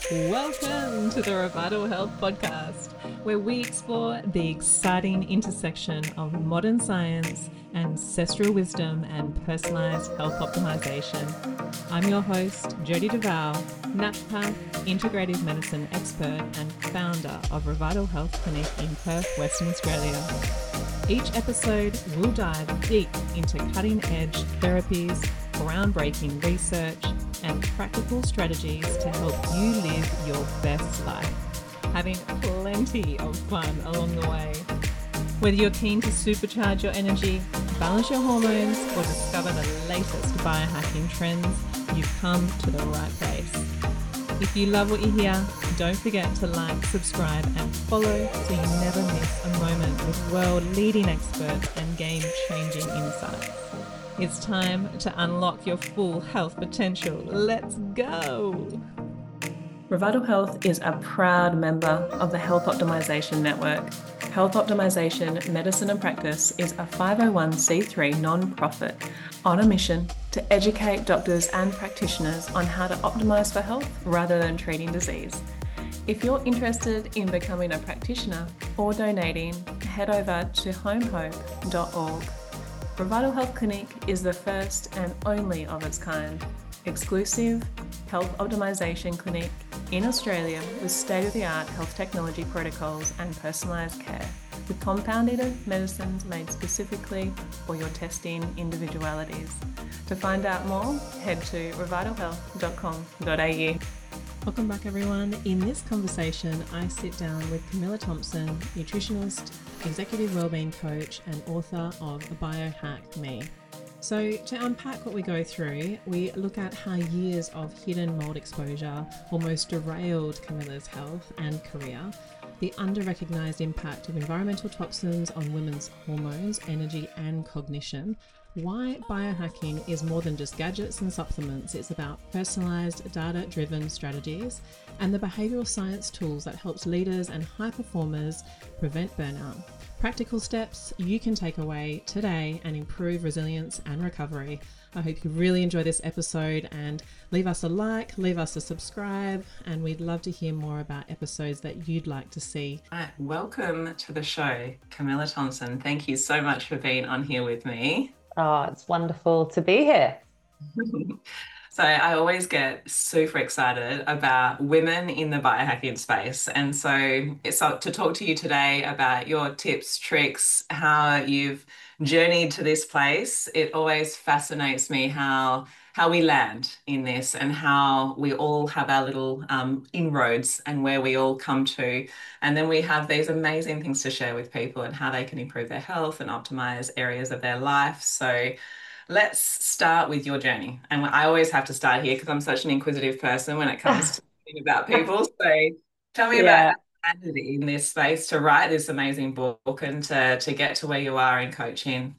Welcome to the Revital Health Podcast, where we explore the exciting intersection of modern science, ancestral wisdom, and personalized health optimization. I'm your host, Jody Duval, naturopath, integrative medicine expert, and founder of Revital Health Clinic in Perth, Western Australia. Each episode, we'll dive deep into cutting-edge therapies, groundbreaking research, and practical strategies to help you live your best life, having plenty of fun along the way. Whether you're keen to supercharge your energy, balance your hormones, or discover the latest biohacking trends, you've come to the right place. If you love what you hear, don't forget to like, subscribe, and follow so you never miss a moment with world-leading experts and game-changing insights. It's time to unlock your full health potential. Let's go! Revital Health is a proud member of the Health Optimization Network. Health Optimization Medicine and Practice is a 501c3 non-profit on a mission to educate doctors and practitioners on how to optimize for health rather than treating disease. If you're interested in becoming a practitioner or donating, head over to homehope.org. Revital Health Clinic is the first and only of its kind, exclusive health optimization clinic in Australia with state-of-the-art health technology protocols and personalised care, with compounded medicines made specifically for your testing individualities. To find out more, head to revitalhealth.com.au. Welcome back, everyone. In this conversation, I sit down with Camilla Thompson, nutritionist, executive wellbeing coach, and author of Biohack Me. So to unpack what we go through, we look at how years of hidden mold exposure almost derailed Camilla's health and career, the under-recognised impact of environmental toxins on women's hormones, energy, and cognition, why biohacking is more than just gadgets and supplements. It's about personalised, data-driven strategies and the behavioural science tools that helps leaders and high performers prevent burnout. Practical steps you can take away today and improve resilience and recovery. I hope you really enjoy this episode, and leave us a like, leave us a subscribe, and we'd love to hear more about episodes that you'd like to see. All right, welcome to the show, Camilla Thompson. Thank you so much for being on here with me. Oh, it's wonderful to be here. So I always get super excited about women in the biohacking space. And so it's to talk to you today about your tips, tricks, how you've journeyed to this place. It always fascinates me how we land in this and how we all have our little inroads and where we all come to. And then we have these amazing things to share with people and how they can improve their health and optimize areas of their life. So let's start with your journey. And I always have to start here because I'm such an inquisitive person when it comes to thinking about people. So tell me about how you landed in this space to write this amazing book and to get to where you are in coaching.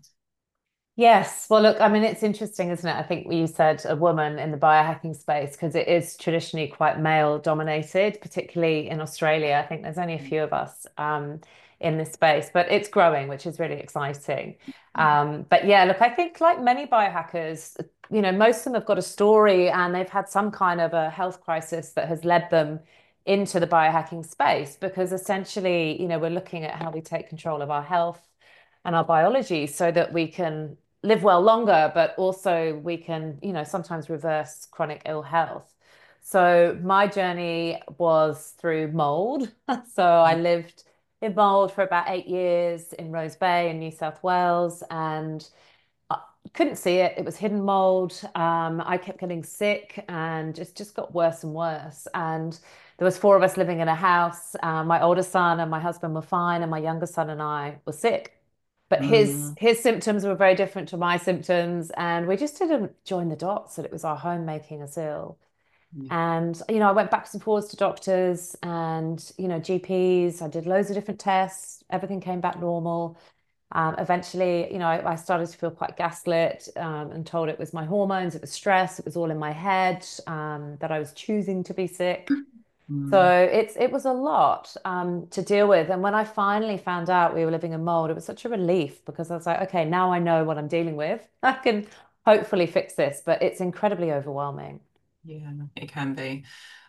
Yes. Well, look, I mean, it's interesting, isn't it? I think you said a woman in the biohacking space because it is traditionally quite male dominated, particularly in Australia. I think there's only a few of us in this space, but it's growing, which is really exciting. But yeah, look, I think like many biohackers, most of them have got a story and they've had some kind of a health crisis that has led them into the biohacking space because essentially, we're looking at how we take control of our health and our biology so that we can live well longer, but also we can, sometimes reverse chronic ill health. So my journey was through mold. So I lived in mold for about 8 years in Rose Bay in New South Wales, and I couldn't see it. It was hidden mold. I kept getting sick and it just got worse and worse. And there was four of us living in a house. My older son and my husband were fine, and my younger son and I were sick. But his symptoms were very different to my symptoms, and we just didn't join the dots that it was our home making us ill. And I went backwards and forwards to doctors and GPs. I did loads of different tests. Everything came back normal. Eventually, I started to feel quite gaslit and told it was my hormones, it was stress, it was all in my head, that I was choosing to be sick. So it was a lot to deal with. And when I finally found out we were living in mold, it was such a relief because I was like, okay, now I know what I'm dealing with. I can hopefully fix this, but it's incredibly overwhelming. Yeah, it can be.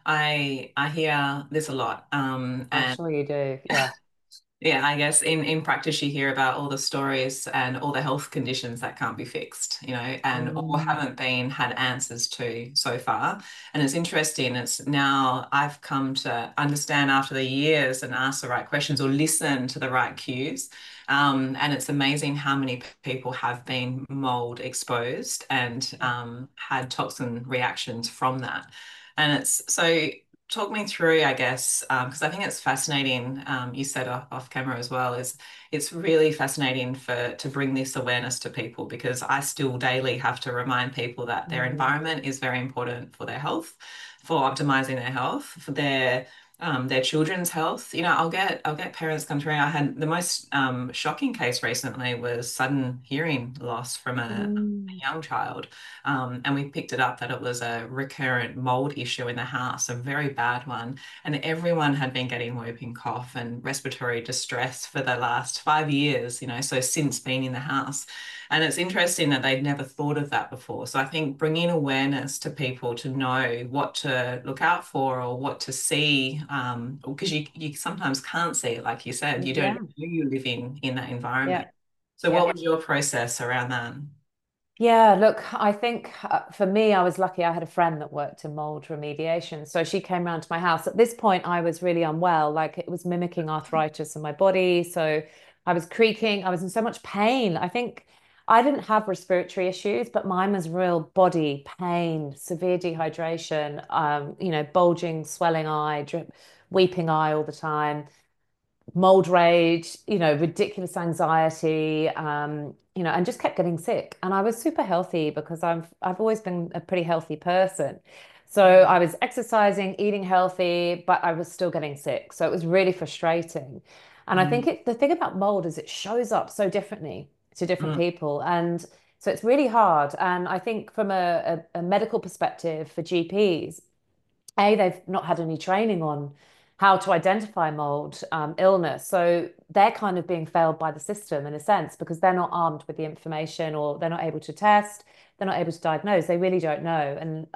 I hear this a lot. I'm And sure you do. Yeah. yeah, I guess in practice you hear about all the stories and all the health conditions that can't be fixed, and or Mm, haven't been had answers to so far. And it's interesting. It's now I've come to understand after the years and ask the right questions or listen to the right cues. And it's amazing how many people have been mold exposed and had toxin reactions from that. And it's so talk me through, I guess, because I think it's fascinating. You said off camera as well, is it's really fascinating to bring this awareness to people because I still daily have to remind people that their mm, environment is very important for their health, for optimizing their health, for their children's health. I'll get parents come to me. I had the most shocking case recently was sudden hearing loss from a mm, young child. And we picked it up that it was a recurrent mold issue in the house, a very bad one. And everyone had been getting whooping cough and respiratory distress for the last 5 years, so since being in the house. And it's interesting that they'd never thought of that before. So I think bringing awareness to people to know what to look out for or what to see, because you sometimes can't see it, like you said, you don't yeah. know you live in that Yeah. environment. So Yeah. what was your process around that? Yeah, look, I think for me, I was lucky I had a friend that worked in mold remediation. So she came round to my house. At this point, I was really unwell, like it was mimicking arthritis in my body. So I was creaking, I was in so much pain. I think I didn't have respiratory issues, but mine was real body pain, severe dehydration, bulging, swelling eye, weeping eye all the time, mold rage, ridiculous anxiety, and just kept getting sick. And I was super healthy because I've always been a pretty healthy person. So I was exercising, eating healthy, but I was still getting sick. So it was really frustrating. And I think Mm, the thing about mold is it shows up so differently to different mm, people. And so it's really hard. And I think from a medical perspective for GPs, they've not had any training on how to identify mold illness. So they're kind of being failed by the system in a sense because they're not armed with the information or they're not able to test, they're not able to diagnose. They really don't know. And,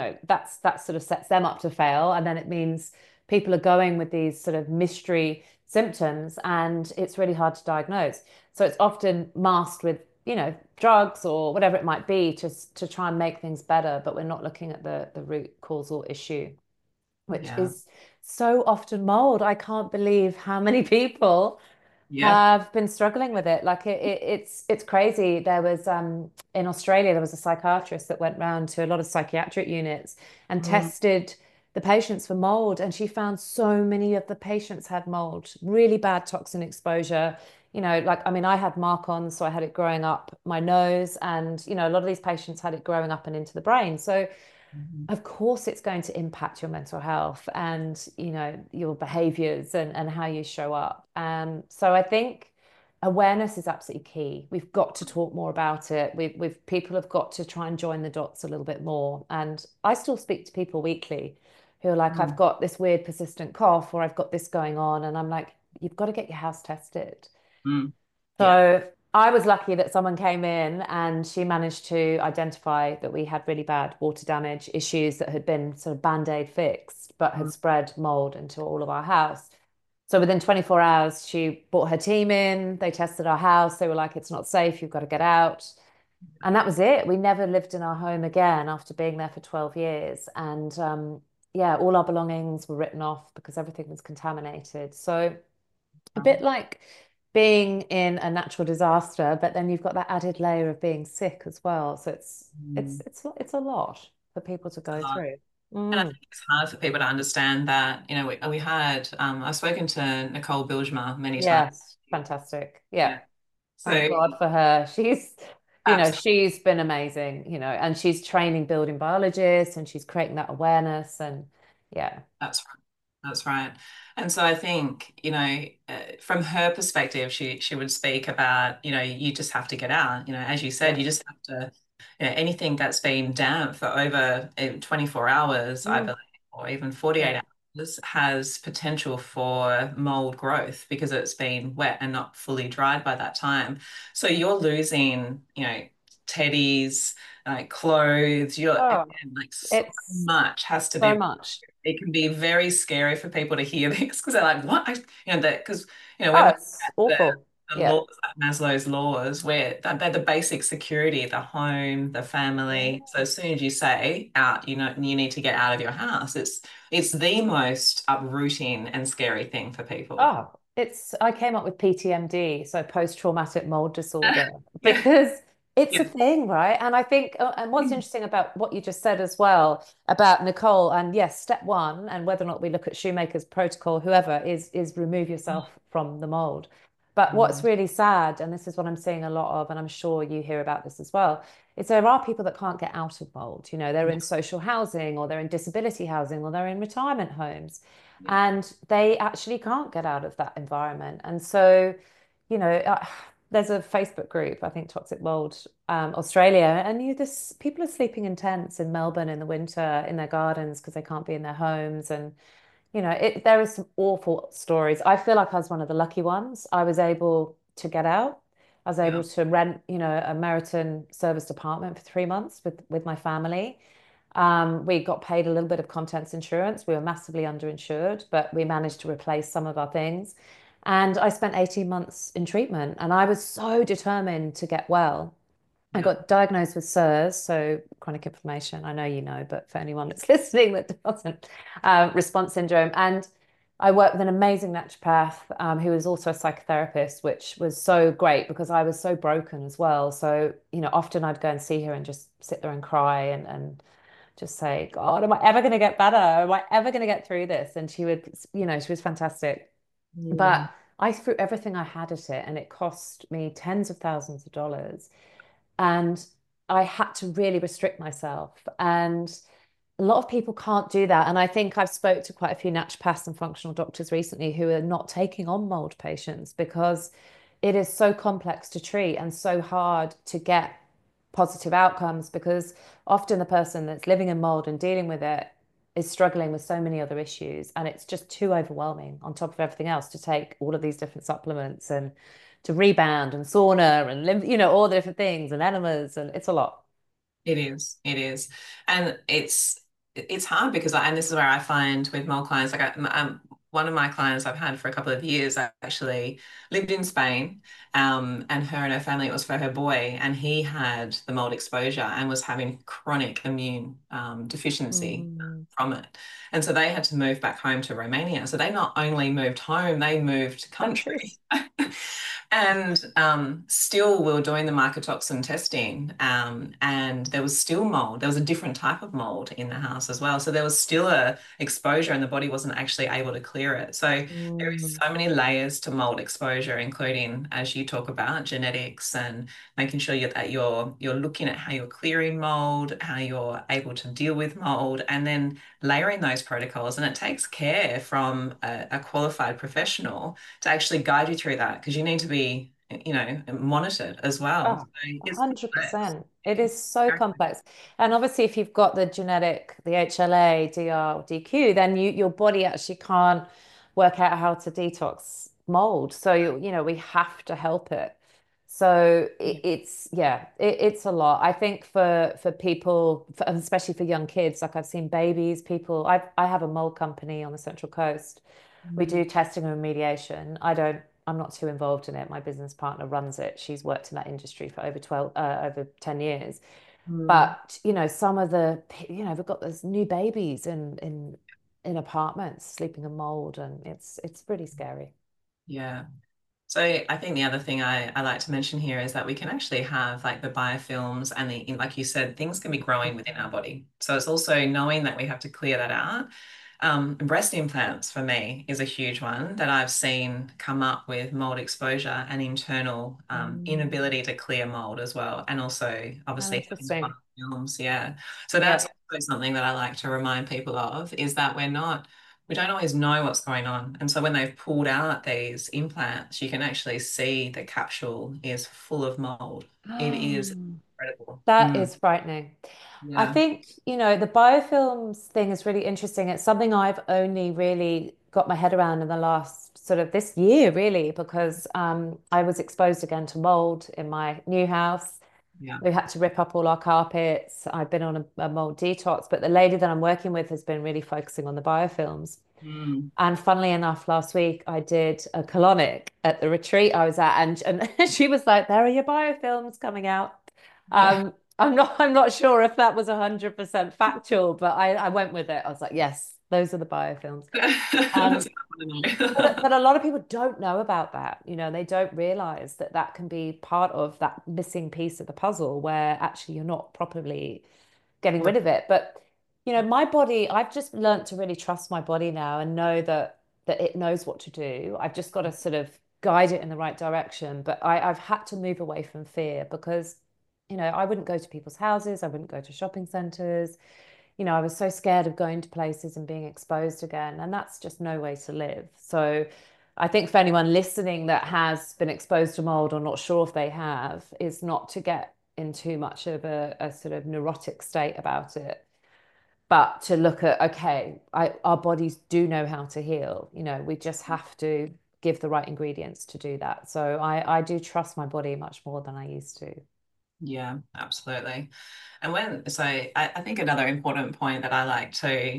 that sort of sets them up to fail. And then it means people are going with these sort of mystery symptoms and it's really hard to diagnose. So it's often masked with drugs or whatever it might be to try and make things better, but we're not looking at the root causal issue, which yeah. is so often mold. I can't believe how many people Yeah. have been struggling with it. Like it's crazy. There was in Australia there was a psychiatrist that went round to a lot of psychiatric units and Mm, tested the patients for mold, and she found so many of the patients had mold, really bad toxin exposure. Like I mean, I had Marcon, so I had it growing up my nose, and a lot of these patients had it growing up and into the brain. So mhm, of course it's going to impact your mental health and your behaviors and how you show up. So I think awareness is absolutely key. We've got to talk more about it. We've people have got to try and join the dots a little bit more. And I still speak to people weekly who are like, I've mm, got this weird persistent cough or I've got this going on, and I'm like, you've got to get your house tested. mm. Yeah. So I was lucky that someone came in and she managed to identify that we had really bad water damage issues that had been sort of band-aid fixed, but had Mm, spread mold into all of our house. So within 24 hours, she brought her team in. They tested our house. They were like, it's not safe. You've got to get out. And that was it. We never lived in our home again after being there for 12 years. And yeah, all our belongings were written off because everything was contaminated. So a bit like being in a natural disaster, but then you've got that added layer of being sick as well. So mm. it's a lot for people to go Uh, through. And I Mm. think it's hard for people to understand that, we had, I've spoken to Nicole Bilgemer many times. Yes, fantastic. Yeah. Yeah. Thank So, God for her. absolutely. She's been amazing, and she's training building biologists and she's creating that awareness and yeah. That's right. That's right. And so I think, from her perspective, she would speak about, you just have to get out. As you said, Yeah. you just have to, anything that's been damp for over 24 hours, I Mm. believe, or even Yeah. 48 hours, has potential for mold growth because it's been wet and not fully dried by that time. So you're losing, teddies, like clothes, Oh, and like so it's much has to so be. much. It can be very scary for people to hear this because they're like, "What?" That because when Oh, we it's the awful. the Yeah. laws, like Maslow's laws, where they're the basic security, the home, the family. So as soon as you say out, you need to get out of your house. It's the most uprooting and scary thing for people. Oh, I came up with PTMD, so post-traumatic mold disorder, Yeah, because it's a yeah, thing, right? And I think, and what's interesting about what you just said as well about Nicole, and yes, step one, and whether or not we look at Shoemaker's protocol, whoever, is remove yourself from the mold. But what's Mm, really sad, and this is what I'm seeing a lot of, and I'm sure you hear about this as well, is there are people that can't get out of mold. They're yeah, in social housing, or they're in disability housing, or they're in retirement homes, yeah, and they actually can't get out of that environment. And so, you know, uh, there's a Facebook group, I think Toxic Mold Australia, and this people are sleeping in tents in Melbourne in the winter in their gardens because they can't be in their homes. And there is some awful stories. I feel like I was one of the lucky ones. I was able to get out. I was yeah, able to rent, a Meriton serviced apartment for 3 months with my family. We got paid a little bit of contents insurance. We were massively underinsured, but we managed to replace some of our things. And I spent 18 months in treatment, and I was so determined to get well. I yeah. got diagnosed with CIRS, so chronic inflammation. I know you know, but for anyone that's listening that doesn't, response syndrome. And I worked with an amazing naturopath who was also a psychotherapist, which was so great because I was so broken as well. So, often I'd go and see her and just sit there and cry and just say, God, am I ever going to get better? Am I ever going to get through this? And she was fantastic. Mm, But I threw everything I had at it, and it cost me tens of thousands of dollars. And I had to really restrict myself. And a lot of people can't do that. And I think I've spoke to quite a few naturopaths and functional doctors recently who are not taking on mold patients because it is so complex to treat and so hard to get positive outcomes, because often the person that's living in mold and dealing with it is struggling with so many other issues, and it's just too overwhelming on top of everything else to take all of these different supplements and to rebound and sauna and all the different things and enemas, and it's a lot. it is, and it's hard because and this is where I find with more clients, like one of my clients I've had for a couple of years actually lived in Spain, and her and her family, it was for her boy, and he had the mold exposure and was having chronic immune deficiency Mm. from it. And so they had to move back home to Romania. So they not only moved home, they moved country. Countries. And still, we were doing the mycotoxin testing, and there was still mold. There was a different type of mold in the house as well. So there was still a exposure, and the body wasn't actually able to clear it. So there is Mm. so many layers to mold exposure, including, as you talk about, genetics and making sure that you're looking at how you're clearing mold, how you're able to deal with mold, and then layering those protocols. And it takes care from a qualified professional to actually guide you through that because you need to be, monitored as well. Oh, So it's complex. 100%. It is so complex. And obviously, if you've got the genetic, the HLA, DR, DQ, then your body actually can't work out how to detox mold. So, we have to help it. So Yeah. it's a lot. I think for people, and especially for young kids, like I've seen babies, I have a mold company on the Central Coast. We Mm, do testing and remediation. I'm not too involved in it. My business partner runs it. She's worked in that industry for over 10 years. mm, But, some of we've got those new babies in apartments sleeping in mold, and it's pretty scary. yeah. So I think the other thing I like to mention here is that we can actually have like the biofilms and like you said, things can be growing within our body. So it's also knowing that we have to clear that out. Breast implants for me is a huge one that I've seen come up with mold exposure and internal Mm, inability to clear mold as well. And also how obviously having the interesting. biofilms. Yeah. So that's Yeah. also something that I like to remind people of is that we don't always know what's going on. And so when they've pulled out these implants, you can actually see the capsule is full of mold. It is incredible. That Mm, is frightening. I yeah. think, the biofilms thing is really interesting. It's something I've only really got my head around in the last sort of this year, really, because I was exposed again to mold in my new house. Yeah. We had to rip up all our carpets. I've been on a mold detox, but the lady that I'm working with has been really focusing on the biofilms. Mm. And funnily enough, last week I did a colonic at the retreat I was at, and she was like, "There are your biofilms coming out." I'm not sure if that was 100% factual, but I went with it. I was like, "Yes, those are the biofilms." That's Um, what I want to but know. but a lot of people don't know about that. They don't realize that that can be part of that missing piece of the puzzle where actually you're not properly getting rid of it. But my body, I've just learned to really trust my body now and know that it knows what to do. I've just got to sort of guide it in the right direction. But I've had to move away from fear because, I wouldn't go to people's houses, I wouldn't go to shopping centers. I was so scared of going to places and being exposed again, and that's just no way to live. So I think for anyone listening that has been exposed to mold or not sure if they have, is not to get in too much of a sort of neurotic state about it, but to look at, okay, our bodies do know how to heal. We just have to give the right ingredients to do that. So I do trust my body much more than I used to. Yeah, absolutely. And I think another important point that I like to,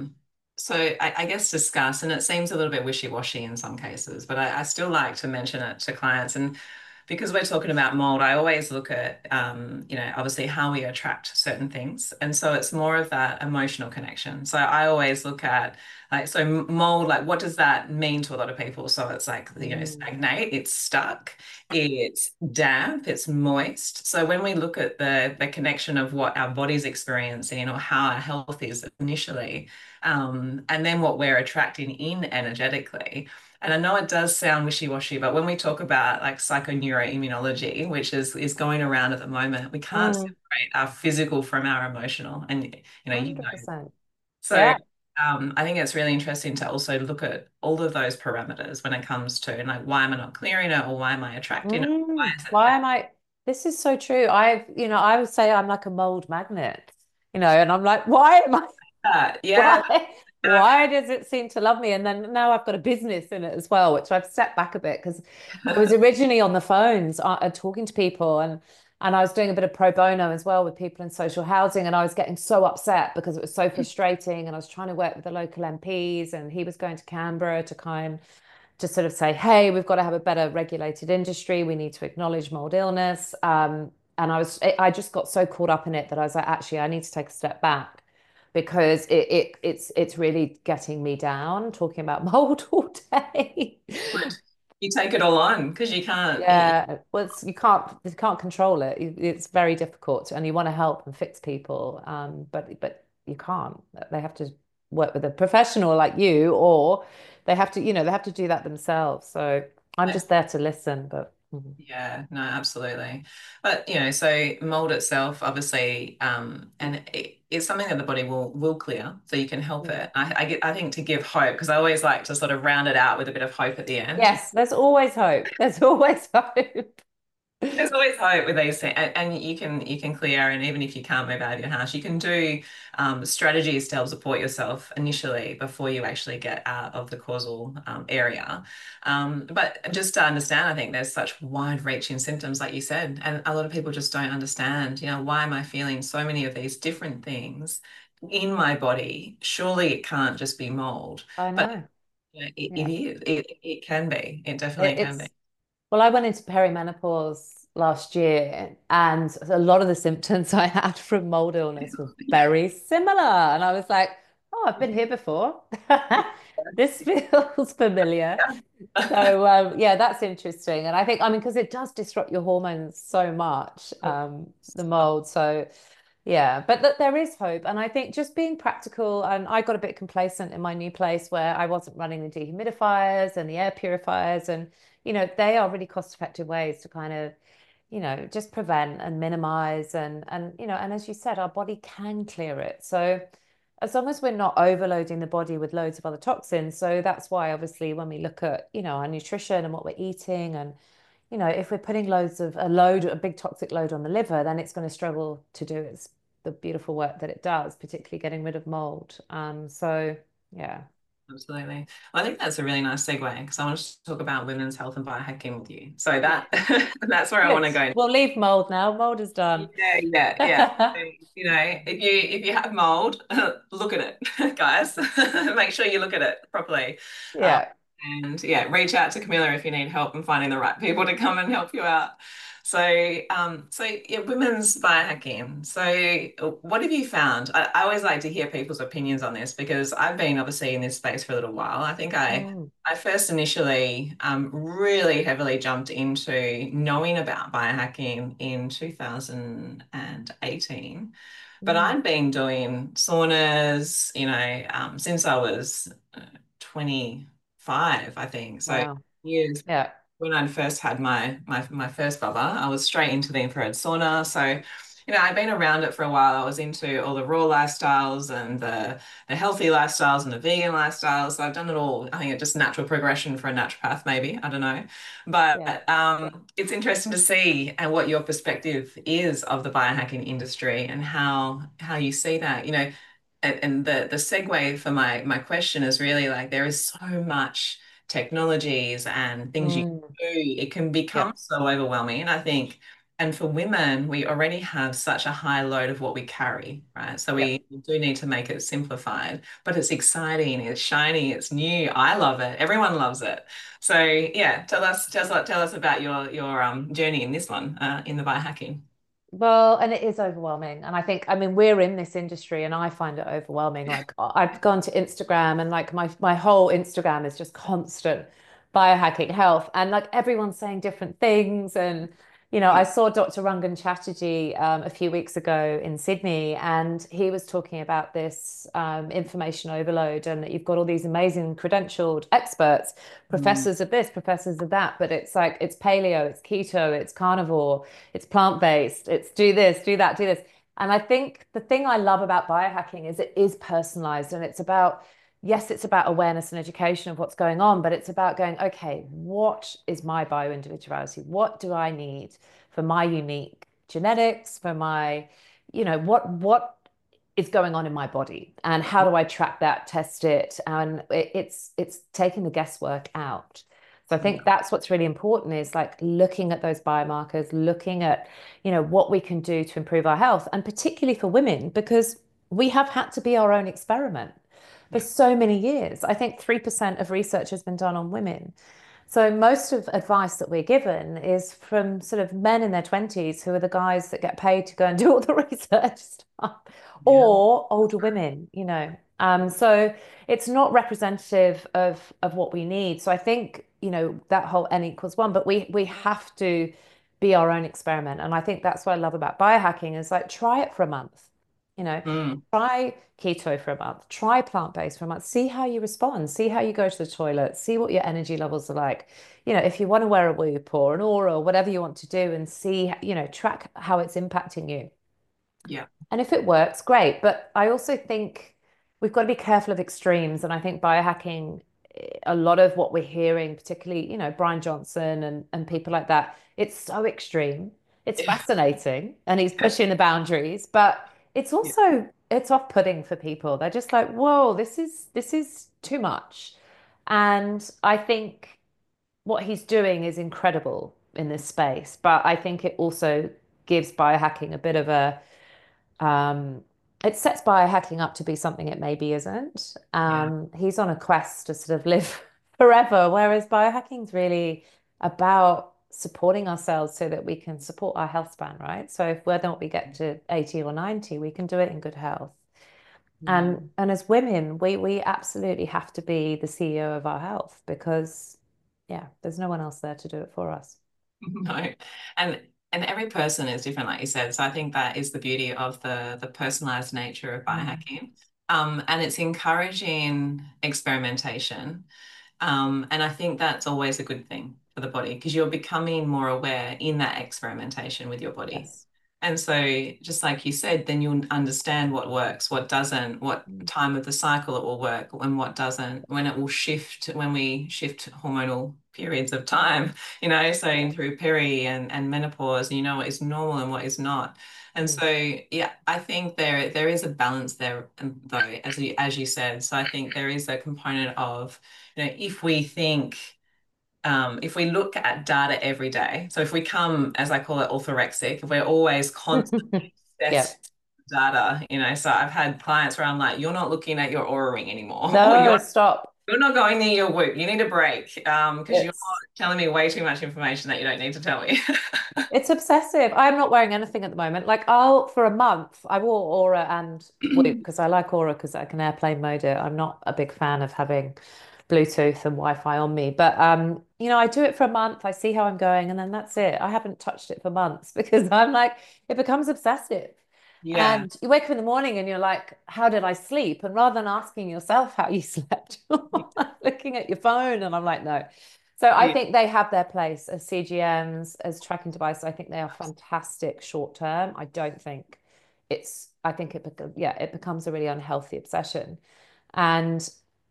I guess discuss, and it seems a little bit wishy-washy in some cases, but I still like to mention it to clients. And because we're talking about mold, I always look at, obviously how we attract certain things. And so it's more of that emotional connection. So I always look at, like, so mold, like, what does that mean to a lot of people? So it's like, Mm. stagnate, it's stuck, it's damp, it's moist. So when we look at the connection of what our body's experiencing or how our health is initially, and then what we're attracting in energetically. And I know it does sound wishy-washy, but when we talk about like psychoneuroimmunology, which is going around at the moment, we can't Mm. separate our physical from our emotional. And you know. 100%. So Yeah. I think it's really interesting to also look at all of those parameters when it comes to, and like, why am I not clearing it, or why am I attracting it? Why is it? Why am I? This is so true. I would say I'm like a mold magnet, and I'm like, why am I? Yeah. Why? Yeah. Why does it seem to love me? And then now I've got a business in it as well, which I've stepped back a bit because I was originally on the phones talking to people and I was doing a bit of pro bono as well with people in social housing, and I was getting so upset because it was so frustrating, and I was trying to work with the local MPs, and he was going to Canberra to sort of say, hey, we've got to have a better regulated industry. We need to acknowledge mold illness. And I just got so caught up in it that I was like, actually, I need to take a step back because it's really getting me down talking about mold all day. Good. You take it all on because you can't. Yeah, well, you can't control it. It's very difficult, and you want to help and fix people, but you can't. They have to work with a professional like you, or they have to do that themselves. So I'm just there to listen, but Yeah, no, absolutely. But so mold itself, obviously, and it's something that the body will clear, so you can help mm. it. I think to give hope, because I always like to sort of round it out with a bit of hope at the end. Yes, there's always hope. There's always hope. There's always hope with these things, and you can clear, and even if you can't move out of your house, you can do strategies to help support yourself initially before you actually get out of the causal area. But just to understand, I think there's such wide-reaching symptoms, like you said, and a lot of people just don't understand. Why am I feeling so many of these different things in my body? Surely it can't just be mold, I but know. it Yeah. is. It can be. It It, definitely can be. it's Well, I went into perimenopause last year, and a lot of the symptoms I had from mold illness were very similar. And I was like, oh, I've been here before. This feels familiar. So, yeah, that's interesting. And I think, I mean, because it does disrupt your hormones so much, the mold. So, yeah, but there is hope. And I think just being practical, and I got a bit complacent in my new place where I wasn't running the dehumidifiers and the air purifiers. And, they are really cost-effective ways to kind of, just prevent and minimize. And as you said, our body can clear it. So as long as we're not overloading the body with loads of other toxins. So that's why, obviously, when we look at, our nutrition and what we're eating and if we're putting a big toxic load on the liver, then it's going to struggle to do the beautiful work that it does, particularly getting rid of mold. So yeah. Absolutely. Well, I think that's a really nice segue because I want to talk about women's health and biohacking with you. So Yeah. that that's where I want Good. to go. We'll leave mold now. Mold is done. Yeah. So, you know, if you have mold, look at it, guys. Make sure you look at it properly. Um, Yeah. and yeah, reach out to Camilla if you need help in finding the right people to come and help you out. So yeah, women's biohacking. So what have you found? I always like to hear people's opinions on this because I've been obviously in this space for a little while. I think Mm, I first initially really heavily jumped into knowing about biohacking in 2018. But mm. I'd been doing saunas, since I was 25, I think. So Wow. years Yeah. when I first had my first bubba, I was straight into the infrared sauna. So, I've been around it for a while. I was into all the raw lifestyles and the healthy lifestyles and the vegan lifestyles. So I've done it all. I think it's just natural progression for a naturopath, maybe. I don't know. Yeah. But it's interesting to see and what your perspective is of the biohacking industry and how you see that. And the segue for my question is really like there is so much technologies and things you Mm, do, it can become yeah. so overwhelming. And I think, and for women, we already have such a high load of what we carry, right? So Yeah. we do need to make it simplified, but it's exciting, it's shiny, it's new. I love it. Everyone loves it. So yeah, tell us about your journey in this one, in the biohacking. Well, and it is overwhelming. And I think, I mean, we're in this industry and I find it overwhelming. Like I've gone to Instagram and like my whole Instagram is just constant biohacking health. And like everyone's saying different things. And, I Yeah. saw Dr. Rangan Chatterjee a few weeks ago in Sydney, and he was talking about this information overload and that you've got all these amazing credentialed experts, Mm, professors of this, professors of that, but it's like it's paleo, it's keto, it's carnivore, it's plant-based, it's do this, do that, do this. And I think the thing I love about biohacking is it is personalized, and it's about, yes, it's about awareness and education of what's going on, but it's about going, okay, what is my bio-individuality? What do I need for my unique genetics, for my, what is going on in my body, and how do I track that, test it? And it's taking the guesswork out. So I think yeah. that's what's really important, is like looking at those biomarkers, looking at, what we can do to improve our health, and particularly for women, because we have had to be our own experiment for Yeah. so many years. I think 3% of research has been done on women. So most of advice that we're given is from sort of men in their 20s, who are the guys that get paid to go and do all the research stuff, Yeah. or older women. So it's not representative of what we need. So I think, that whole N equals one, but we have to be our own experiment. And I think that's what I love about biohacking, is like try it for a month. You know, Mm, try keto for a month, try plant-based for a month, see how you respond, see how you go to the toilet, see what your energy levels are like. If you want to wear a Whoop or an Aura or whatever you want to do, and see, track how it's impacting you. yeah. And if it works, great. But I also think we've got to be careful of extremes. And I think biohacking, a lot of what we're hearing, particularly, Brian Johnson and people like that, it's so extreme. It's Yeah. fascinating and he's pushing the boundaries, but Yeah. it's off-putting for people. They're just like, whoa, this is too much. And I think what he's doing is incredible in this space, but I think it also gives biohacking a bit of a um, it sets biohacking up to be something it maybe isn't. Yeah. He's on a quest to sort of live forever, whereas biohacking's really about supporting ourselves so that we can support our health span, right? So if whether or not we get to 80 or 90, we can do it in good health. And Mm. and as women, we absolutely have to be the CEO of our health, because yeah, there's no one else there to do it for us. No. And every person is different, like you said. So I think that is the beauty of the personalized nature of Mm. biohacking. And it's encouraging experimentation. And I think that's always a good thing for the body because you're becoming more aware in that experimentation with your body. Yes. And so, just like you said, then you'll understand what works, what doesn't, what time of the cycle it will work, and what doesn't, when it will shift, when we shift hormonal periods of time, so through peri and menopause, you know what is normal and what is not. And Mm. so, yeah, I think there is a balance there, though, as you said. So I think there is a component of, if we look at data every day, so if we come, as I call it, orthorexic, if we're always constantly Yeah. obsessed with data, so I've had clients where I'm like, you're not looking at your Oura ring anymore, or No, you're stop. you're not going near your Whoop. You need a break, because you're It's telling me way too much information that you don't need to tell me. it's obsessive. I'm not wearing anything at the moment. Like for a month, I wore Aura and Whoop because I like Aura because I can airplane mode it. I'm not a big fan of having Bluetooth and Wi-Fi on me, but I do it for a month. I see how I'm going, and then that's it. I haven't touched it for months because I'm like, it becomes obsessive. Yeah. And you wake up in the morning and you're like, how did I sleep? And rather than asking yourself how you slept, you're looking at your phone. And I'm like, no. So I Yeah. think they have their place as CGMs, as tracking devices. I think they are fantastic short term. I don't think I think it becomes a really unhealthy obsession. And,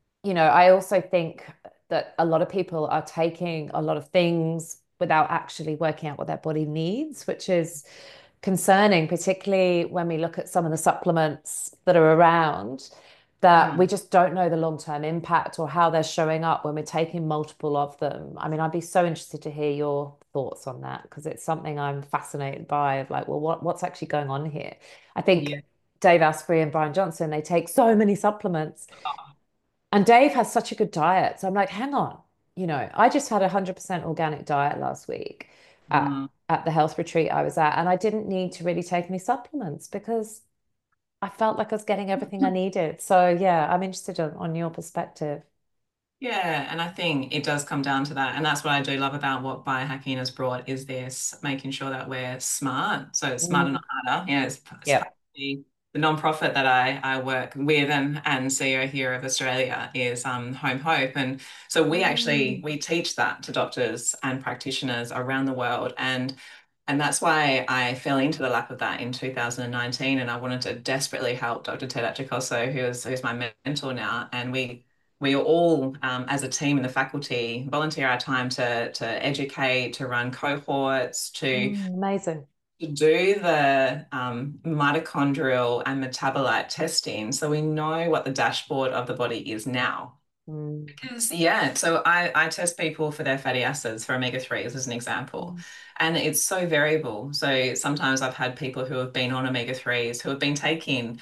I also think that a lot of people are taking a lot of things without actually working out what their body needs, which is concerning, particularly when we look at some of the supplements that are around, that we Mm. just don't know the long-term impact or how they're showing up when we're taking multiple of them. I mean, I'd be so interested to hear your thoughts on that because it's something I'm fascinated by of like, well, what's actually going on here? I think Yeah. Dave Asprey and Brian Johnson, they take so many supplements and Dave has such a good diet. So I'm like, hang on, I just had a 100% organic diet last week Mm. at the health retreat I was at, and I didn't need to really take any supplements because I felt like I was getting everything I needed. So yeah, I'm interested on your perspective. Yeah, and I think it does come down to that. And that's what I do love about what biohacking has brought is this making sure that we're smart. So it's smarter, Mm, not harder. Yeah, it's yeah. part of the nonprofit that I work with and CEO here of Australia is Home Hope. And so Mm, we teach that to doctors and practitioners around the world. And that's why I fell into the lap of that in 2019. And I wanted to desperately help Dr. Ted Atchikoso, who's my mentor now. And we all, as a team in the faculty, volunteer our time to educate, to run cohorts, amazing. to do the mitochondrial and metabolite testing, so we know what the dashboard of the body is now. Mm, Because, yeah, so I test people for their fatty acids for omega-3s as an example, mm, and it's so variable. So sometimes I've had people who have been on omega-3s who have been taking,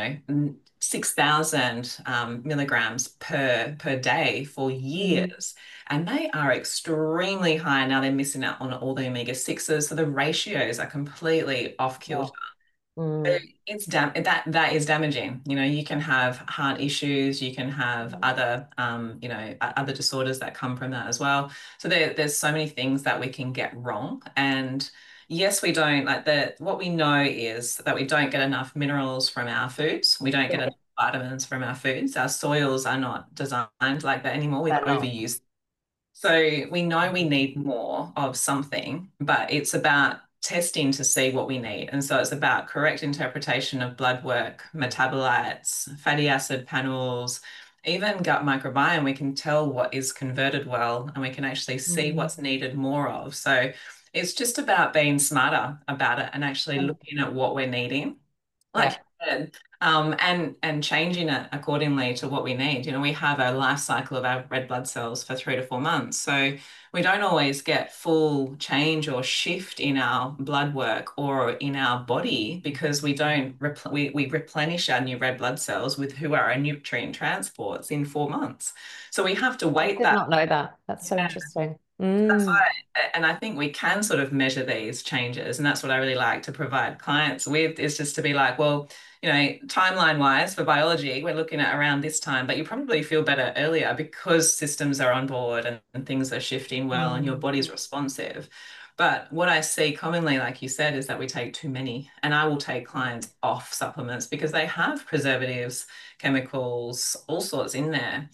6,000 milligrams per day for mm, years, and they are extremely high. Now they're missing out on all the omega-6s, so the ratios are completely off kilter. wow. Mm, That is damaging. You can have heart issues, you can have mm, other other disorders that come from that as well. So there's so many things that we can get wrong. And yes, we don't like what we know is that we don't get enough minerals from our foods. We don't get yeah, enough vitamins from our foods. Our soils are not designed like that anymore. We've they're not. overused, so we know we need more of something, but it's about testing to see what we need. And so it's about correct interpretation of blood work, metabolites, fatty acid panels, even gut microbiome. We can tell what is converted well and we can actually see Mm, what's needed more of. So it's just about being smarter about it and actually looking at what we're needing, like yeah. you said, and changing it accordingly to what we need. We have a life cycle of our red blood cells for 3 to 4 months, so we don't always get full change or shift in our blood work or in our body because we don't we replenish our new red blood cells with who are our nutrient transports in 4 months. So we have to I wait did that. not know that. That's so interesting. That's Mm, right. And I think we can sort of measure these changes. And that's what I really like to provide clients with is just to be like, well, timeline wise for biology, we're looking at around this time, but you probably feel better earlier because systems are on board and things are shifting well and your mm, body's responsive. But what I see commonly, like you said, is that we take too many. And I will take clients off supplements because they have preservatives, chemicals, all sorts in there.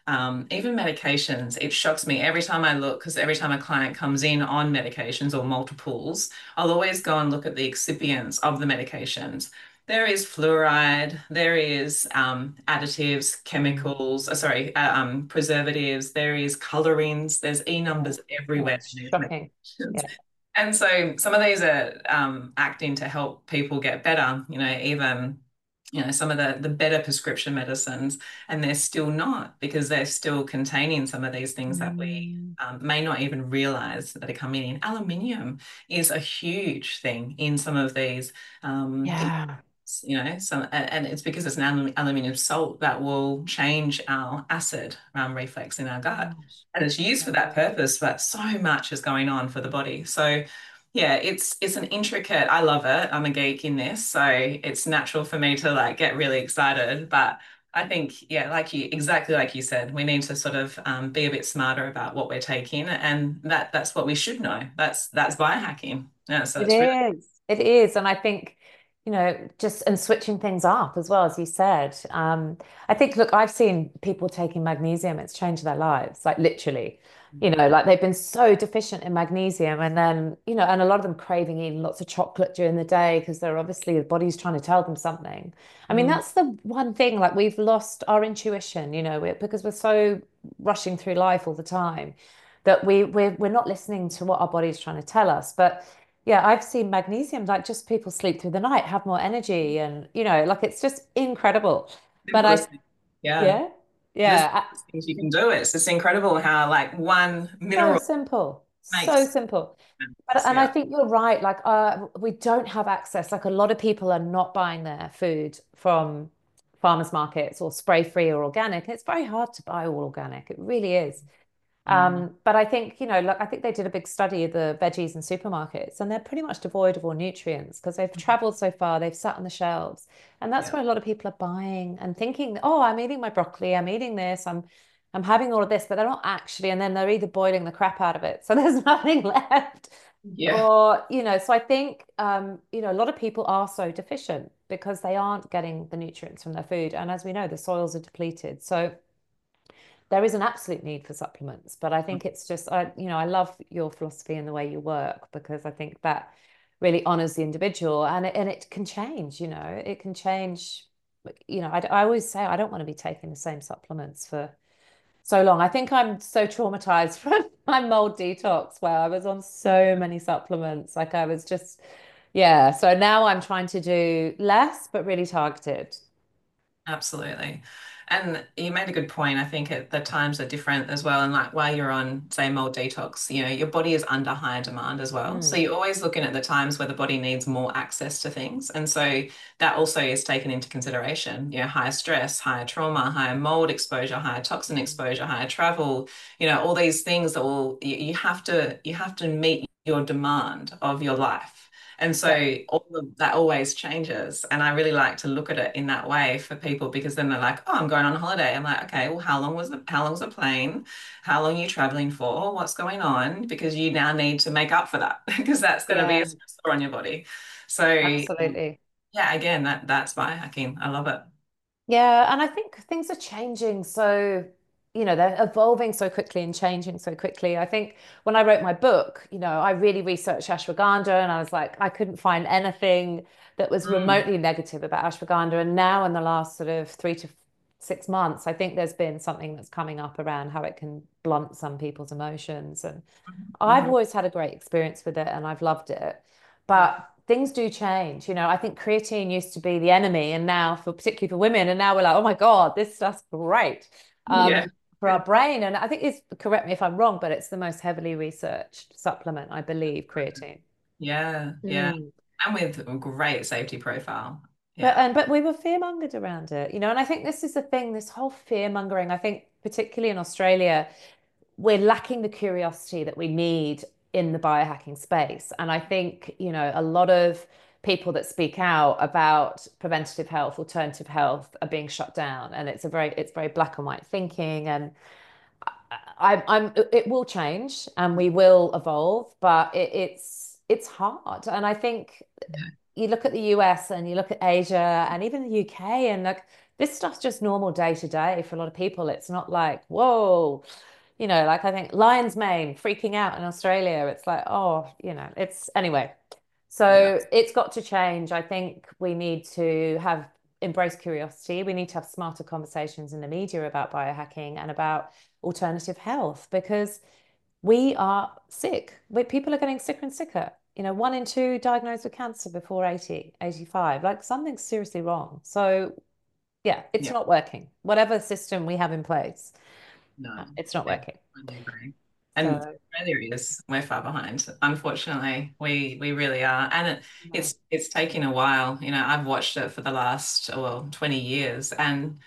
even medications, it shocks me every time I look, because every time a client comes in on medications or multiples, I'll always go and look at the excipients of the medications. There is fluoride, there is additives, Mm. chemicals, preservatives, there is colorings, there's E Yeah. numbers Yeah, everywhere it's in these shocking. medications. Yeah. And so some of these are acting to help people get better, even some of the better prescription medicines, and they're still not, because they're still containing some of these things that we Mm. may not even realize that are coming in. Aluminium is a huge thing in some of these Yeah. some, and it's because it's an aluminium salt that will change our acid reflex in our gut. Gosh. And it's used for that Yeah. purpose, but so much is going on for the body. So yeah, it's an intricate, I love it. I'm a geek in this, so it's natural for me to like get really excited. But I think, yeah, exactly like you said, we need to sort of be a bit smarter about what we're taking, and that's what we should know. That's biohacking. Yeah, so It it's really is. It is. And I think, just and switching things up as well, as you said. I think, look, I've seen people taking magnesium, it's changed their lives, like literally. Like they've been so deficient in magnesium, and then, and a lot of them craving eating lots of chocolate during the day because they're obviously the body's trying to tell them something. I mean, Mm, that's the one thing, like we've lost our intuition, because we're so rushing through life all the time that we're not listening to what our body's trying to tell us. But yeah, I've seen magnesium, like just people sleep through the night, have more energy, and like it's just incredible. But simplest thing. Yeah. yeah, The yeah, simplest things you can do. It's incredible how like one so mineral simple, so makes simple. But, sense. and I Yeah. think you're right. Like, we don't have access. Like, a lot of people are not buying their food from farmers markets or spray free or organic. It's very hard to buy all organic. It really is. Mm, But I think, look, I think they did a big study of the veggies in supermarkets, and they're pretty much devoid of all nutrients because they've traveled so far, they've sat on the shelves. And that's yeah. where a lot of people are buying and thinking, oh, I'm eating my broccoli, I'm eating this, I'm having all of this, but they're not actually, and then they're either boiling the crap out of it. So there's nothing left. Yeah. Or, so I think, a lot of people are so deficient because they aren't getting the nutrients from their food. And as we know, the soils are depleted. So there is an absolute need for supplements, but I think it's just I love your philosophy and the way you work because I think that really honors the individual, and it can change, it can change. I always say I don't want to be taking the same supplements for so long. I think I'm so traumatized from my mold detox where I was on so many supplements. Like I was just, yeah. So now I'm trying to do less, but really targeted. Absolutely. And you made a good point. I think the times are different as well. And like while you're on, say, mold detox, your body is under higher demand as well. So Mm, you're always looking at the times where the body needs more access to things. And so that also is taken into consideration. Higher stress, higher trauma, higher mold exposure, higher toxin exposure, higher travel, all these things that you have to meet your demand of your life. And yeah, so all of that always changes. And I really like to look at it in that way for people because then they're like, oh, I'm going on holiday. I'm like, okay, well, how long's the plane? How long are you traveling for? What's going on? Because you now need to make up for that because that's going to be a yeah, stressor on your body. So absolutely. yeah, again, that's biohacking. I love it. Yeah, and I think things are changing. So, they're evolving so quickly and changing so quickly. I think when I wrote my book, I really researched ashwagandha and I was like, I couldn't find anything that was Mm, remotely negative about ashwagandha. And now, in the last sort of 3 to 6 months, I think there's been something that's coming up around how it can blunt some people's emotions. And I've mhm. always had a great experience with it and I've loved it. Yeah. But things do change. I think creatine used to be the enemy, and now particularly for women, and now we're like, oh my God, this stuff's great Yeah. for our brain. And I think correct me if I'm wrong, but it's the most heavily researched supplement, I believe, creatine. Yeah. Yeah. Mm. And with a great safety profile. But Yeah. and but we were fear-mongered around it, and I think this is the thing, this whole fear-mongering, I think particularly in Australia, we're lacking the curiosity that we need in the biohacking space. And I think, a lot of people that speak out about preventative health, alternative health are being shut down. And it's very black and white thinking. And it will change and we will evolve, but it's hard. And I think Yeah. you look at the US and you look at Asia and even the UK, and like this stuff's just normal day to day for a lot of people. It's not like, whoa, like I think lion's mane freaking out in Australia. It's like, oh, it's anyway. Yeah. So it's got to change. I think we need to have embrace curiosity. We need to have smarter conversations in the media about biohacking and about alternative health because we are sick. People are getting sicker and sicker. 1 in 2 diagnosed with cancer before 80, 85. Like something's seriously wrong. So yeah, it's Yeah. not working. Whatever system we have in place, No, it's not yeah, working. I agree. And So Australia is we're far behind. Unfortunately, we really are. And yeah. it's taking a while. I've watched it for the last, well, 20 years, and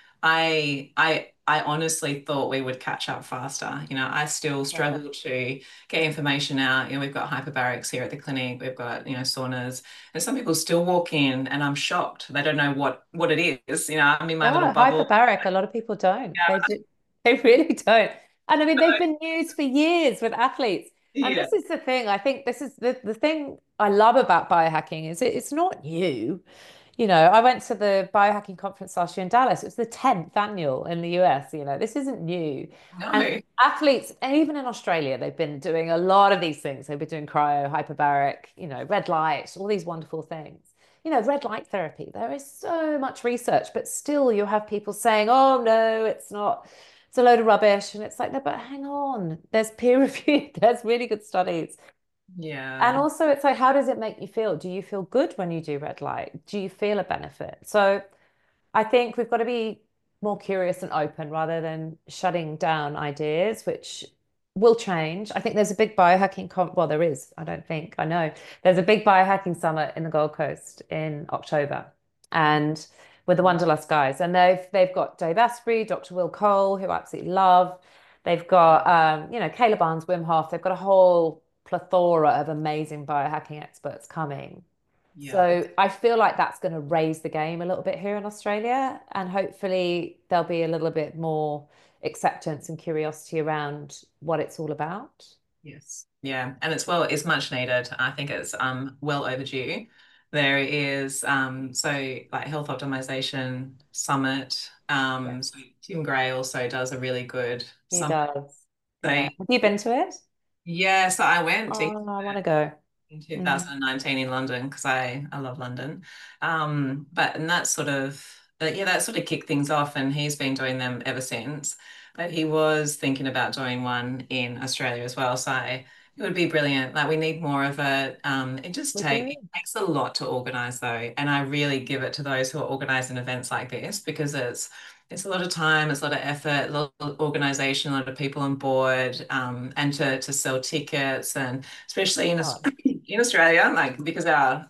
I honestly thought we would catch up faster. I still Yeah. struggle to get information out. We've got hyperbarics here at the clinic, we've got, saunas, and some people still walk in and I'm shocked. They don't know what it is. I'm in my little Yeah, bubble. hyperbaric. A lot of people don't. They do, they really don't. And I mean, they've been used for years with athletes. And Yeah. this is the thing. I think this is the thing I love about biohacking is it's not new. I went to the biohacking conference last year in Dallas. It was the 10th annual in the US. This isn't new. And No. athletes, and even in Australia, they've been doing a lot of these things. They've been doing cryo, hyperbaric, red light, all these wonderful things. Red light therapy. There is so much research, but still you have people saying, oh, no, it's not. It's a load of rubbish. And it's like, no, but hang on. There's peer review. There's really good studies. And Yeah. also, it's like, how does it make you feel? Do you feel good when you do red light? Do you feel a benefit? So I think we've got to be more curious and open rather than shutting down ideas, which will change. I think there's a big well, there is, I don't think, I know. There's a big biohacking summit in the Gold Coast in October and with the Wanderlust guys. And they've got Dave Asprey, Dr. Will Cole, who I absolutely love. They've got Kayla Barnes, Wim Hof. They've got a whole plethora of amazing biohacking experts coming. Yeah. So I feel like that's going to raise the game a little bit here in Australia, and hopefully there'll be a little bit more acceptance and curiosity around what it's all about. Yes. Yeah. And it's much needed. I think it's well overdue. There is so like Health Optimization Summit. So Yes, Tim Gray also does a really good he summit. does. So Yeah. Have you been to it? yeah, so I went Oh, I want to go. in Mm. 2019 in London because I love London. But and that sort of yeah, that sort of kicked things off, and he's been doing them ever since. But he was thinking about doing one in Australia as well. So it would be brilliant. Like we need more of it. We do. It takes a lot to organize though, and I really give it to those who are organizing events like this because it's a lot of time, it's a lot of effort, a lot of organization, a lot of people on board, and to sell tickets, and especially Oh, in Australia, like because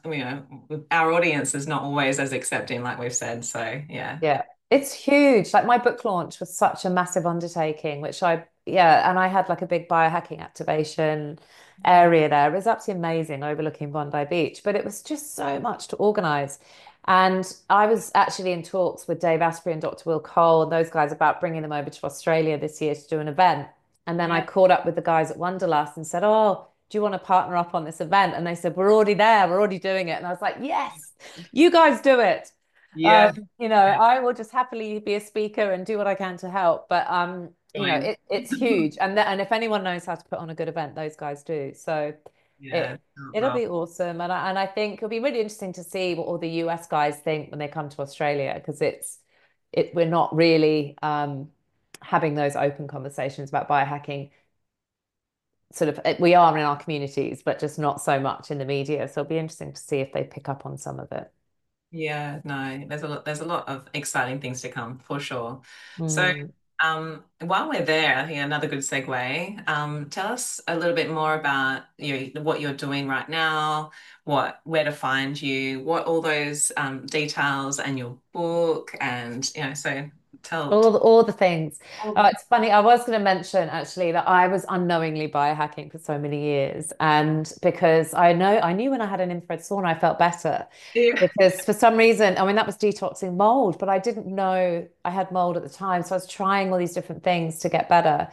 our audience is not always as accepting, like we've said. So yeah, yeah. It's huge. Like my book launch was such a massive undertaking, yeah, and I had like a big biohacking activation area there. It was absolutely amazing overlooking Bondi Beach, but it was just so much to organize. And I was actually in talks with Dave Asprey and Dr. Will Cole and those guys about bringing them over to Australia this year to do an event. And then I yeah, caught up with the guys at Wanderlust and said, oh, do you want to partner up on this event? And they said, we're already there, we're already doing it. And I was like, yes, you guys do it. yeah, yeah, I will just happily be a speaker and do what I can to help. But join. it's huge. And if anyone knows how to put on a good event, those guys do. So Yeah, it it'll be awesome. And I think it'll be really interesting to see what all the US guys think when they come to Australia, because we're not really having those open conversations about biohacking. Sort of we are in our communities, but just not so much in the media. So it'll be interesting to see if they pick up on some of it. yeah, no, there's a lot of exciting things to come for sure. So, Mm. while we're there, I think another good segue. Tell us a little bit more about what you're doing right now, where to find you, what all those details and your book, and so tell. All the things. It's funny. I was going to mention actually that I was unknowingly biohacking for so many years, and because I knew when I had an infrared sauna, I felt better. Yeah, Because for some reason, I mean, that was detoxing mold, but I didn't know I had mold at the time, so I was trying all these different things to get better.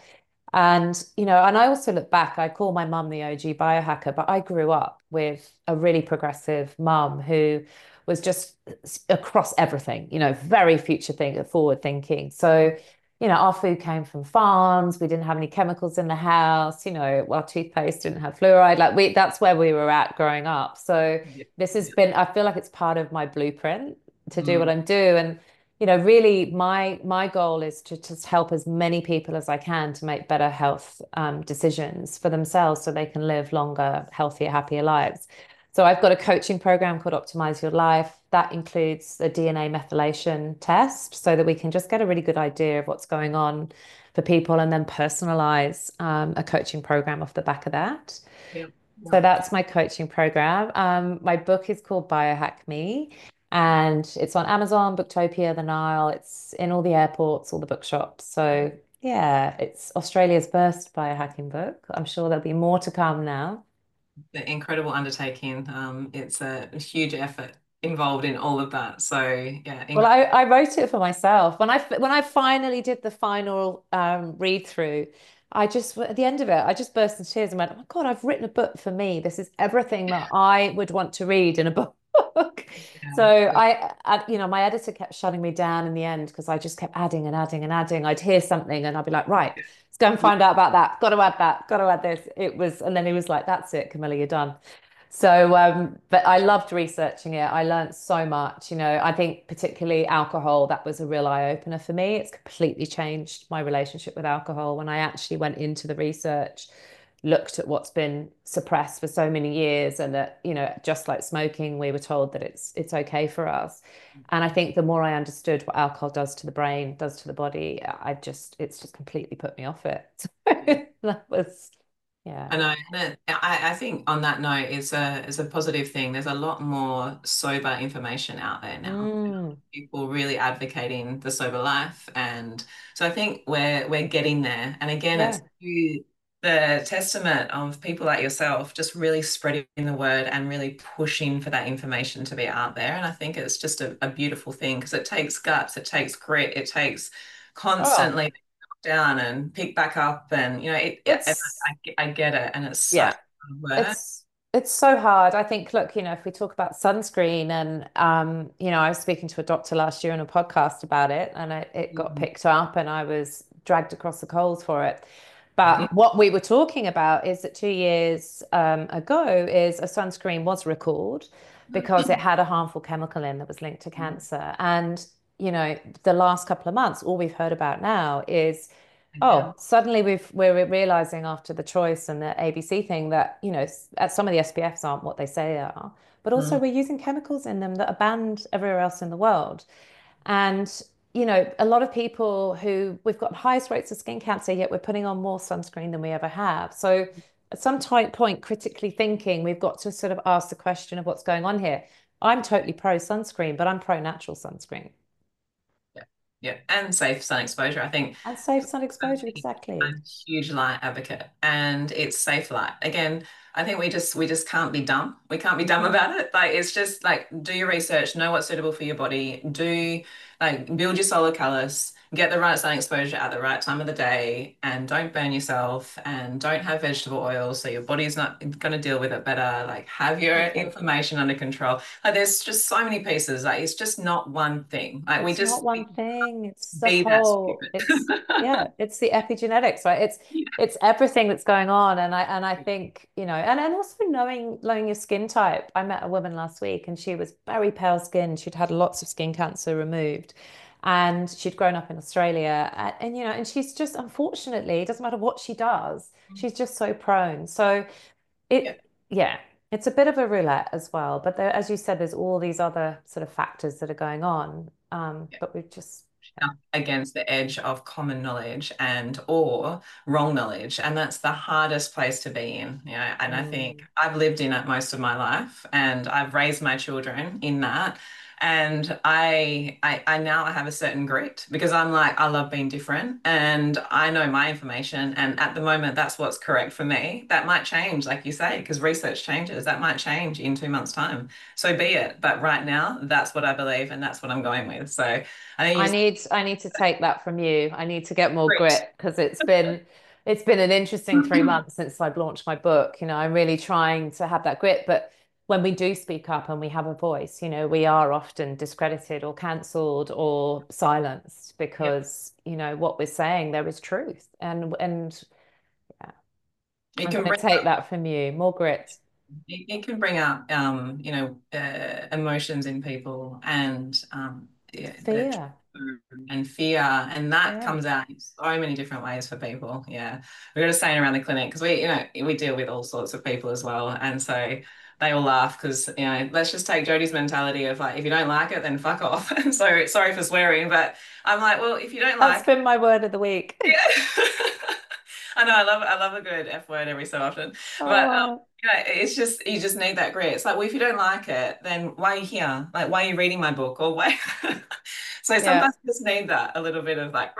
And I also look back, I call my mum the OG biohacker, but I grew up with a really progressive mum who was just across everything, very forward thinking. So, our food came from farms. We didn't have any chemicals in the house. Our toothpaste didn't have fluoride. That's where we were at growing up. So Yeah. this has Yeah. been, I feel like it's part of my blueprint to do what Mm. I'm doing. And really my goal is to just help as many people as I can to make better health decisions for themselves so they can live longer, healthier, happier lives. So I've got a coaching program called Optimize Your Life that includes a DNA methylation test so that we can just get a really good idea of what's going on for people and then personalize a coaching program off the back of that. Yeah. So Yeah. that's my coaching program. My book is called Biohack Me, and it's on Amazon, Booktopia, The Nile. It's in all the airports, all the bookshops. So yeah, it's Australia's first biohacking book. I'm sure there'll be more to come now. The incredible undertaking. It's a huge effort involved in all of that. So yeah, Well, I wrote it for myself. When I finally did the final read through, I just at the end of it, I just burst into tears and went, "Oh my God, I've written a book for me. This is everything that I would want to read in a book." So yeah, my editor kept shutting me down in the end because I just kept adding and adding and adding. I'd hear something and I'd be like, "Right, let's go and yeah, find out about that. Got to add that. Got to add this." And then he was like, "That's it, Camilla, you're done." So, but I loved researching it. I learned so much. I think particularly alcohol, that was a real eye opener for me. It's completely changed my relationship with alcohol when I actually went into the research, looked at what's been suppressed for so many years, and that, just like smoking, we were told that it's okay for us. And I think the more I understood what alcohol does to the brain, does to the body, it's just completely put me off it. yeah. So that was, yeah. I know. I think on that note, it's a positive thing. There's a lot more sober information out there now. Mm, People really advocating the sober life, and so I think we're getting there. And again, yeah. it's you, the testament of people like yourself, just really spreading the word and really pushing for that information to be out there. And I think it's just a beautiful thing because it takes guts, it takes grit, it takes Oh, constantly down and pick back up, and and it's I get it, and it's such yeah, hard work. it's so hard. I think, look, if we talk about sunscreen and I was speaking to a doctor last year on a podcast about it and it got Mhm. picked up and I was dragged across the coals for it. But what we were talking about is that 2 years ago is a sunscreen was recalled because it had a harmful chemical in that was linked to cancer. And, the last couple of months, all we've heard about now is, oh, Again, suddenly we're realizing after the choice and the ABC thing that, some of the SPFs aren't what they say they are, but also mm, we're using chemicals in them that are banned everywhere else in the world. And, a lot of people who we've got highest rates of skin cancer, yet we're putting on more sunscreen than we ever have. So at some point, critically thinking, we've got to sort of ask the question of what's going on here. I'm totally pro sunscreen, but I'm pro natural sunscreen. yeah, yeah, and safe sun exposure. I think And safe sun I exposure, think I'm exactly. a huge light advocate, and it's safe light. Again, I think we just can't be dumb. We can't be dumb Mm. about it. Like it's just like do your research, know what's suitable for your body, do like build your solar callus, get the right sun exposure at the right time of the day, and don't burn yourself, and don't have vegetable oils so your body's not going to deal with it better. Like have your inflammation under control. Like there's just so many pieces. Like it's just not one thing. Like It's not one we thing. It's the be that whole, stupid. yeah, it's the epigenetics, right? It's everything that's going on. And I think, and also knowing your skin type. I met a woman last week and she was very pale skinned. She'd had lots of skin cancer removed. And she'd grown up in Australia. And she's just, unfortunately, it doesn't matter what she does, she's just so prone. So Yeah. yeah, it's a bit of a roulette as well. But there, as you said, there's all these other sort of factors that are going on. But we've just, Up against the edge of common knowledge and or wrong knowledge, and that's the hardest place to be in, and I think mm, I've lived in it most of my life, and I've raised my children in that, and I now have a certain grit because I'm like I love being different and I know my information, and at the moment that's what's correct for me. That might change, like you say, because research changes. That might change in 2 months time, so be it, but right now that's what I believe and that's what I'm going with. So I think you just I need to take that from you. I need to get more Great. grit because it's been an interesting 3 months since I've launched my book. I'm really trying to have that grit, but when we do speak up and we have a voice, you know, we are often discredited or cancelled or silenced because, you know, what we're saying, there is truth. And yeah, I'm going to take that from you. More grit. It can bring up, emotions in people and Fear. And fear, and that comes out in so many different ways for people. Yeah, we've got a saying around the clinic because we deal with all sorts of people as well, and so they all laugh because let's just take Jodie's mentality of like, if you don't like it, then fuck off. And so sorry for swearing, but I'm like, well, if you don't like, that's been my word of the week. Yeah. I know, I love a good F word every so often, but it's just, you just need that grit. It's like, well, if you don't like it, then why are you here? Like, why are you reading my book? Or why? So sometimes you just need that a little bit of like,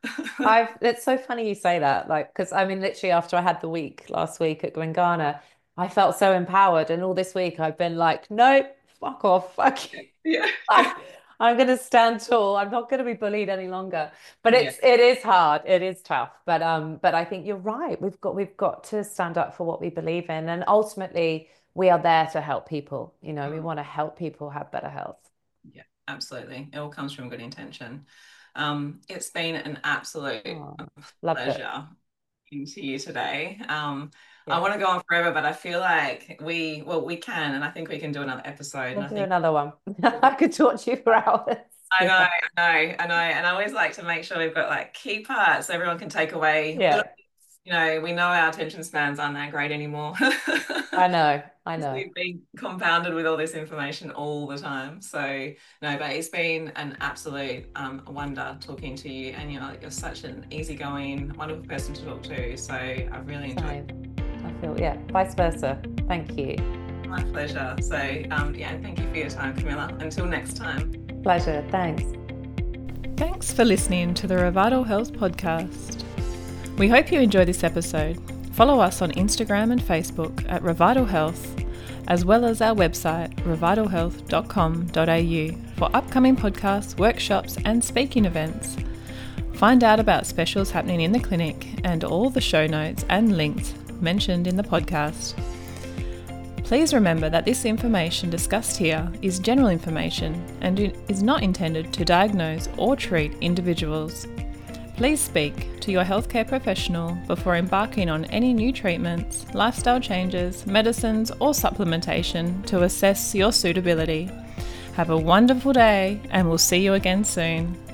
it's so funny you say that, like, because I mean, literally after I had the week last week at Gwengana, I felt so empowered, and all this week I've been like, nope, fuck off, fuck you. Yeah. I'm going to stand tall. I'm not going to be bullied any longer. But it is hard. It is tough. But I think you're right. We've got to stand up for what we believe in, and ultimately we are there to help people. You know, we want to help people have better health. Yeah, absolutely. It all comes from good intention. It's been an absolute pleasure talking to you today. I want to go on forever, but I feel like we can, and I think we can do another episode. We'll do another one. I could talk to you for hours. I know. And I always like to make sure we've got like key parts so everyone can take away. Yeah. We know our attention spans aren't that great anymore. I know. We've been compounded with all this information all the time. So but it's been an absolute wonder talking to you, and you're such an easygoing, wonderful person to talk to. So I've really enjoyed it. I feel, vice versa. Thank you. My pleasure. So thank you for your time, Camilla. Until next time. Pleasure. Thanks. Thanks for listening to the Revital Health Podcast. We hope you enjoy this episode. Follow us on Instagram and Facebook at Revital Health, as well as our website revitalhealth.com.au for upcoming podcasts, workshops and speaking events. Find out about specials happening in the clinic and all the show notes and links mentioned in the podcast. Please remember that this information discussed here is general information and is not intended to diagnose or treat individuals. Please speak to your healthcare professional before embarking on any new treatments, lifestyle changes, medicines or supplementation to assess your suitability. Have a wonderful day, and we'll see you again soon.